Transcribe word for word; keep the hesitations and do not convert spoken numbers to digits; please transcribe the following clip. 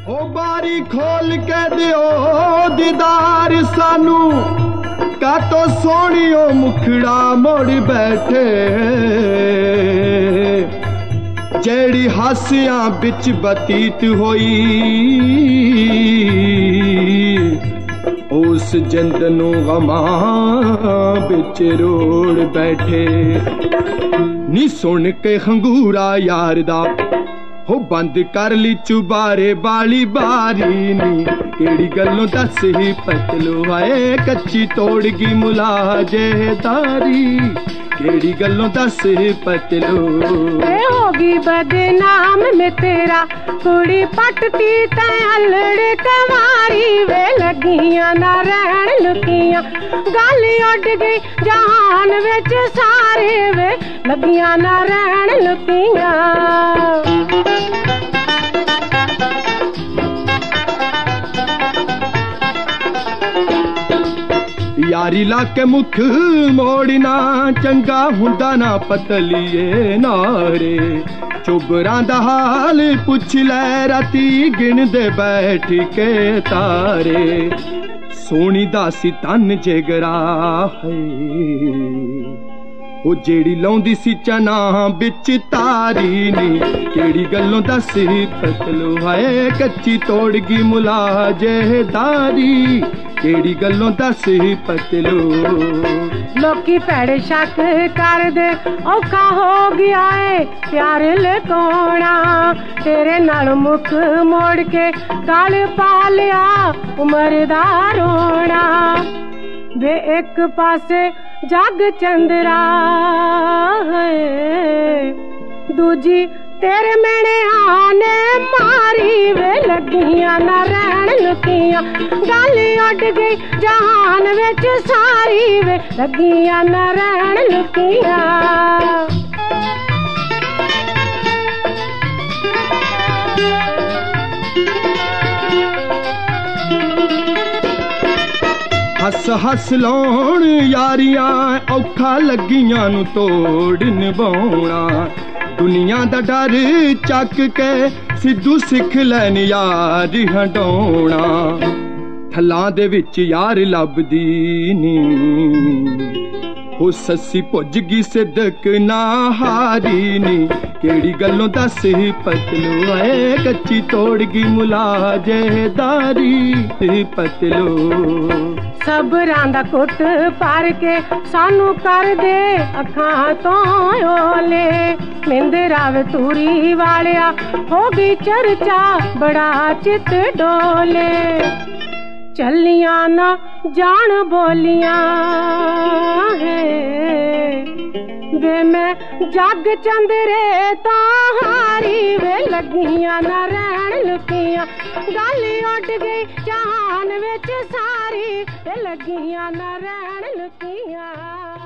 ओ बारी खोल के दियो दीदार सानू कातो सोनियो मुखड़ा मोड़ बैठे जेड़ी हासियां बिच बतीत होई उस जिंद नू गमां बिच रोड़ बैठे नी सुन के खंगूरा यार दा हो बंद कर ली चुबारे बाली बारी नी केड़ी गल्लों दस ही पतलो आए कच्ची तोड़गी मुलाजेदारी केड़ी गल्लों दस ही पतलो होगी बदनाम में तेरा कुड़ी पटती तै अल्लड़ कमारी वे लगियां ना रहन लुकियां गल उड़ गई जहान विच सारे वे लगियां ना रहन लुकियां यारी ला के मुख मोड़ना चंगा हुंदा ना पतलीए नारे चुबरां दा हाल पुछ लै राती गिन दे बैठ के तारे सोनी दासी तन जिगरा है ओ जेड़ी लौंदी सी चना बिच तारी नी केड़ी गल्लों दस पतलो है कच्ची तोड़गी मुलाजेदारी केड़ी गल्लों दस पतलो लोकी भैड़े शक कर दे औखा हो गया है प्यार लकोना तेरे नाल मुख मोड़ के गल पा लिया उमर दा रोना वे एक पासे जग चंद्रा है दूजी तेरे मेने आने मारी वे लगियां ना रहन लुकियां गल उड़ गई जहान विच सारी वे लगियां ना रहन लुकियां हस हस लाउण यारियां औखा लगियां नू तोड़ निभाउणा दुनिया दा डर चक के सिद्धू सिख लैन यार हटाउणा थलां दे विच यार लभदी नी ओ सस्सी भुज गई सिदक ना हारी नी केड़ी गल्लों दस पतलो आए कच्ची तोड़गी मुलाजेदारी पतलो सबरां दा कुट पार के सानू कर दे अखां तो ओले मिंदरा वे तूरी वालिया हो गई चर्चा बड़ा चित डोले चलियां ना जान बोलियां है वे मैं जग चंदरे तो हारी वे लगियां ना रहन लुकियां गल उड़ गई जहान विच सारी वे लगियां ना रहन लुकियां।